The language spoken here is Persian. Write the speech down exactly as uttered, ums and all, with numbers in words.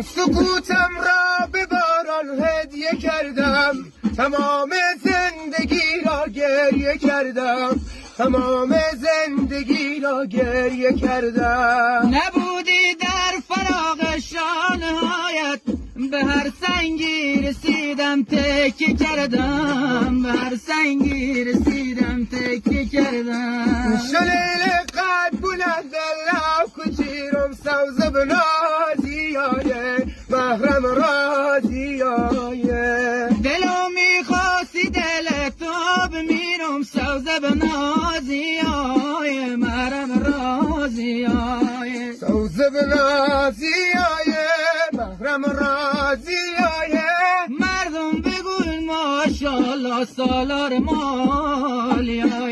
سکوتم را به باران هدیه کردم، تمام زندگی را گریه کردم، تمام زندگی را گریه کردم. نبودی در فراق شانهایت، به هر سنگی رسیدم تکیه کردم، به هر سنگی رسیدم تکیه کردم. شلیل قد بلند لب کوچیرم سوز بنازیای محرم رازیای. دلو میخواستی دل تو بمیرم سوز بنازیای محرم رازیای. سوز بنازیای محرم رازیای. مردم بگوین ماشاءالله سالار مالیای.